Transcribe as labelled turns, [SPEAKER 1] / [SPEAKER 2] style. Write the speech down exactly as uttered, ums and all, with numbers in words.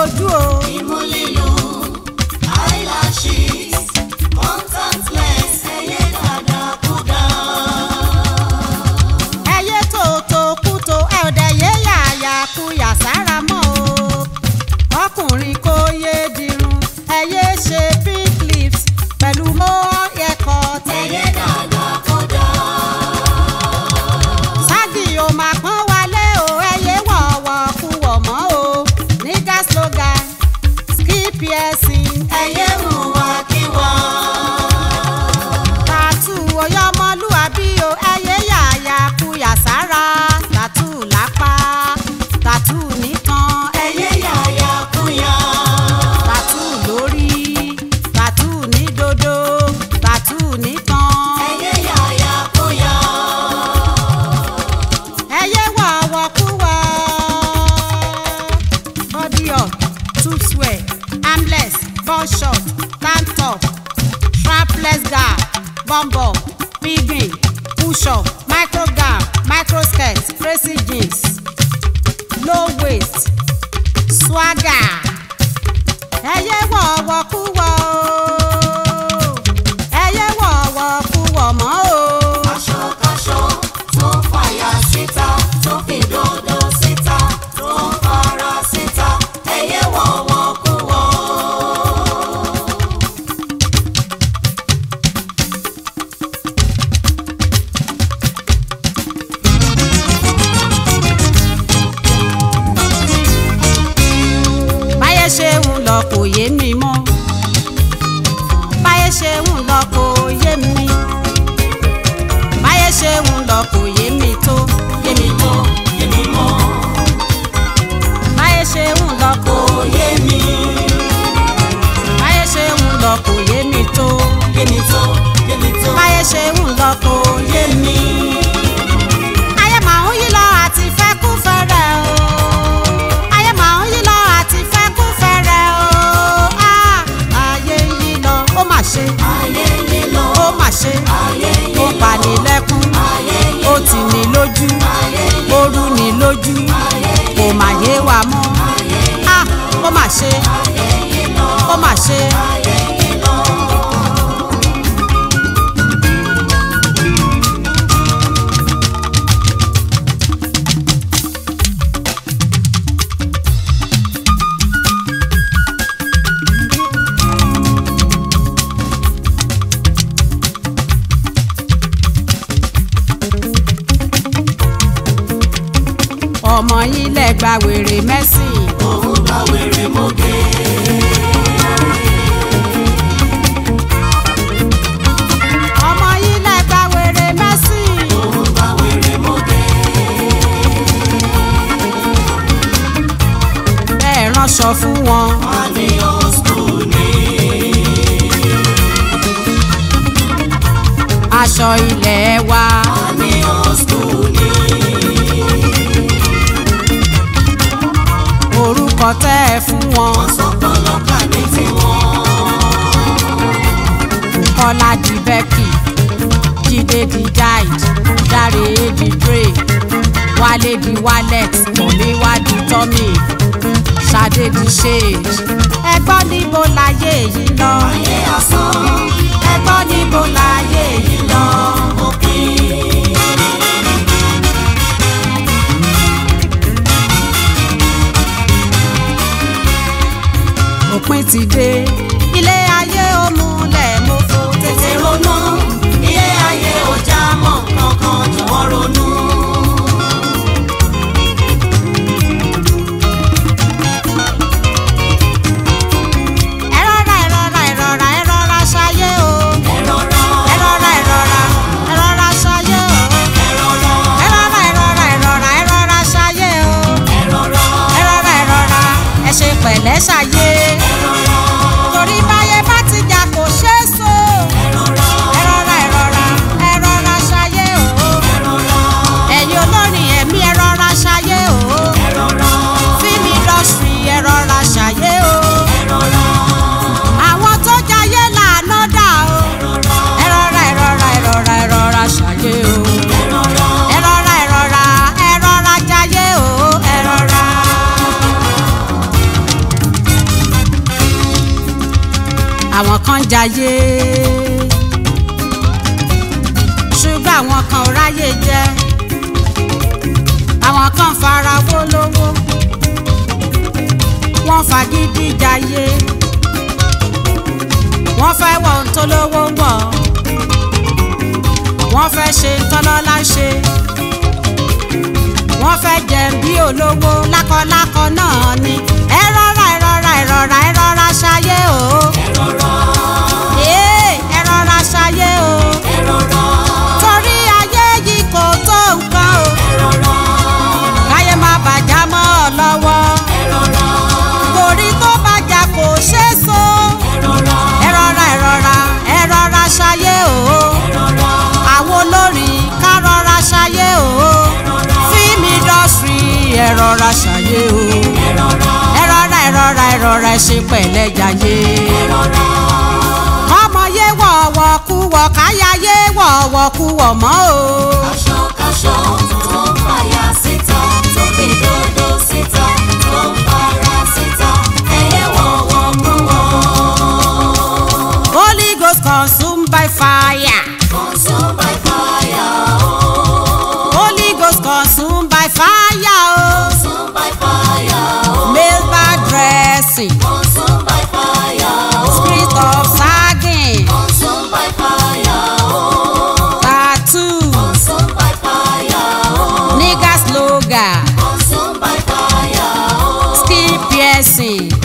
[SPEAKER 1] ojú o.
[SPEAKER 2] Imú lílu, eyelashes, contact lens, ẹyẹ dáadáa kódà.
[SPEAKER 1] ẹyẹ tòótọ́ kútó ẹ ò dẹ̀ yé yàyà kú yàsára mọ́ o. ọkùnrin kò yé dirun ẹyẹ ṣe pink lips pẹ̀lú mọ́ ẹ̀kọ́
[SPEAKER 2] Ẹyẹ dáadáa kódà.
[SPEAKER 1] ságì ò máa pọ́n wálé o ẹyẹ wọ̀wọ̀ kú wọ̀ mọ́ o. nígà slogan skip piercing
[SPEAKER 2] Ẹyẹ hùwà kíwà.
[SPEAKER 1] tàtú ọyọmọlúwàbí o ẹyẹ yàyà kú yàsára tàtú lápá tàtú nìkan
[SPEAKER 2] Ẹyẹ yàyà kúyà.
[SPEAKER 1] tàtú lórí tàtú ní dodo tàtú nìkan
[SPEAKER 2] Ẹyẹ yàyà kúyà.
[SPEAKER 1] ẹyẹ wọ̀wọ̀ kú wọ̀ body up tube swear armless ball short tank top strapless gown bumbo pigbin push up micro gown micro skirt crazy jeans low waist swagger ẹyẹ wọ̀wọ̀ kú wọ̀ o ẹyẹ wọ̀wọ̀ kú wọ̀ mọ́ o.
[SPEAKER 2] Aṣọkáṣọ tó ń fàyà síta, tó fi dòdò síta, tó ń fara síta, ẹyẹ wọ̀wọ̀ kúwọ̀.
[SPEAKER 1] báyé ṣe ń lọ kò yé mi mọ́ báyé ṣe ń lọ kò yé mi báyé ṣe ń lọ kò yé mi tó yé mi tó
[SPEAKER 2] Èmi mọ̀,
[SPEAKER 1] báyé ṣe ń lọ kò
[SPEAKER 2] kò yé mi,
[SPEAKER 1] báyé ṣe ń lọ kò yé mi tó
[SPEAKER 2] yé mi tó, yé mi tó,
[SPEAKER 1] báyé ṣe ń lọ kò yé
[SPEAKER 2] yé mi.
[SPEAKER 1] ayé màá ń yí lọ àti fẹ́ kú fẹ́rẹ̀ o ayé màá ń yí lọ àti fẹ́ kú fẹ́rẹ̀ o ah ayé ń yí lọ ó mà ṣe
[SPEAKER 2] Ayé yé lọ,
[SPEAKER 1] ó mà ṣe
[SPEAKER 2] ayé
[SPEAKER 1] ó
[SPEAKER 2] yé
[SPEAKER 1] pa
[SPEAKER 2] lọ,
[SPEAKER 1] ní lẹ́kún
[SPEAKER 2] ayé yé
[SPEAKER 1] ó
[SPEAKER 2] lọ,
[SPEAKER 1] tì ní lójú
[SPEAKER 2] ayé yé
[SPEAKER 1] ó rú ní lójú kò mà yé wa mọ́ ah ó mà ṣe
[SPEAKER 2] lọ,
[SPEAKER 1] ó mà ṣe.
[SPEAKER 2] ayé yé lọ.
[SPEAKER 1] ọmọ yín lẹ gba wèrè mẹ́sìn
[SPEAKER 2] Òun gba wèrè mọ́gẹ́.
[SPEAKER 1] ọmọ yín lẹ gba wèrè mẹ́sìn
[SPEAKER 2] Òun gba wèrè mọ́gẹ́.
[SPEAKER 1] ẹ ránṣọ fún wọn
[SPEAKER 2] Wọ́n ní old school ni.
[SPEAKER 1] aṣọ ilẹ̀ wa
[SPEAKER 2] Wọ́n ní old school ni.
[SPEAKER 1] orúkọ tẹ́ ẹ fún wọn
[SPEAKER 2] Wọ́n sọ pé ọlọ́kà ní tiwọn.
[SPEAKER 1] Kọ́lá di Becky Jídé di Jide Dáre di Dre Wálé di Walex Tọ́míwá di Tommy Ṣadé di Shade ẹgbọ́n níbo láyé yìí lọ
[SPEAKER 2] Ayé asán,
[SPEAKER 1] ẹgbọ́n níbo láyé yìí lọ.
[SPEAKER 2] òpin.
[SPEAKER 1] òpin ti dé ilé ayé ó múlẹ̀ mọ́fọ́
[SPEAKER 2] Tètè ronú, ilé ayé ò já mọ́ kankan, jọ̀wọ́ ronú.
[SPEAKER 1] ẹ rọra ẹ rọra ẹ rọra ẹ rọra ṣayé o
[SPEAKER 2] Ẹ rọra,
[SPEAKER 1] ẹ rọra ẹ rọra ẹ rọra ṣayé o
[SPEAKER 2] ẹ rọra,
[SPEAKER 1] ẹ rọra ẹ rọra ẹ rọra ẹ rọra ṣayé o
[SPEAKER 2] ẹ rọra,
[SPEAKER 1] ẹ rọra ẹ rọra ẹ ṣe pẹ̀lẹ́ ṣayé
[SPEAKER 2] ẹ rọra,
[SPEAKER 1] torí báyé bá ti jà kò ṣeé so
[SPEAKER 2] ẹ rọra,
[SPEAKER 1] ẹ rọra ẹ rọra ẹ rọra ṣayé o
[SPEAKER 2] ẹ rọra,
[SPEAKER 1] ẹ̀yin olórin ẹ̀mí ẹ rọra ṣayé o
[SPEAKER 2] ẹ rọra,
[SPEAKER 1] fíìmù indọ́sítírì ẹ rọra ṣayé o
[SPEAKER 2] ẹ rọra,
[SPEAKER 1] àwọn tó jayé làánú dà o ẹ rọra ẹ rọra ẹ rọra ẹ rọra ṣayé o
[SPEAKER 2] ẹ rọra.
[SPEAKER 1] ẹ rọra ẹ rọra ẹ rọra jayé o ẹ rọra. àwọn kan jayé ṣùgbọ́n àwọn kan ò ráyè jẹ àwọn kan fara wó lówó wọ́n fagídí jayé wọ́n fẹ́ wọ ohun tó lówó wọ̀ wọ́n fẹ́ ṣe tọ́lọ́lá ṣe wọ́n fẹ́ jẹ bí olówó lákọlákọ náà ni ẹ rọra ẹ rọra ẹ rọra ẹ rọra ṣayé o
[SPEAKER 2] ẹ rọra
[SPEAKER 1] ee ẹ rọra ṣayé o
[SPEAKER 2] ẹ rọra
[SPEAKER 1] torí ayé yìí kò tó nǹkan o
[SPEAKER 2] ẹ rọra
[SPEAKER 1] káyé má bàjá mọ́ ọ lọ́wọ́
[SPEAKER 2] ẹ rọra
[SPEAKER 1] torí tó bàjá kò ṣeé so
[SPEAKER 2] ẹ rọra
[SPEAKER 1] ẹ rọra ẹ rọra ẹ rọra ṣayé o
[SPEAKER 2] ẹ rọra
[SPEAKER 1] àwọn olórin ká rọra ṣayé o film industry ẹ rọra ṣayé o
[SPEAKER 2] ẹ rọra
[SPEAKER 1] ẹ rọra ẹ rọra ẹ rọra ẹ ṣe pẹ̀lẹ́ jayé
[SPEAKER 2] ẹ rọra
[SPEAKER 1] ọmọ yé wọ̀wọ̀ kú wọ̀ káyà yé wọ̀wọ̀ kú wọ̀ mọ́ o.
[SPEAKER 2] kaṣọ kaṣọ tó ń fàyà síta tó fi dòdò síta tó ń fara síta ẹyẹ wọ̀wọ̀ kú wọ̀.
[SPEAKER 1] Holy Ghost consumed by fire.
[SPEAKER 2] Consumed by fire,
[SPEAKER 1] Holy Ghost consumed by fire o.
[SPEAKER 2] consumed by fire,
[SPEAKER 1] Male bad dressing,
[SPEAKER 2] consumed by fire,
[SPEAKER 1] spirit of sagging,
[SPEAKER 2] consumed by fire,
[SPEAKER 1] tattoo,
[SPEAKER 2] consumed by fire,
[SPEAKER 1] nigger slogan,
[SPEAKER 2] consumed by fire,
[SPEAKER 1] skin piercing,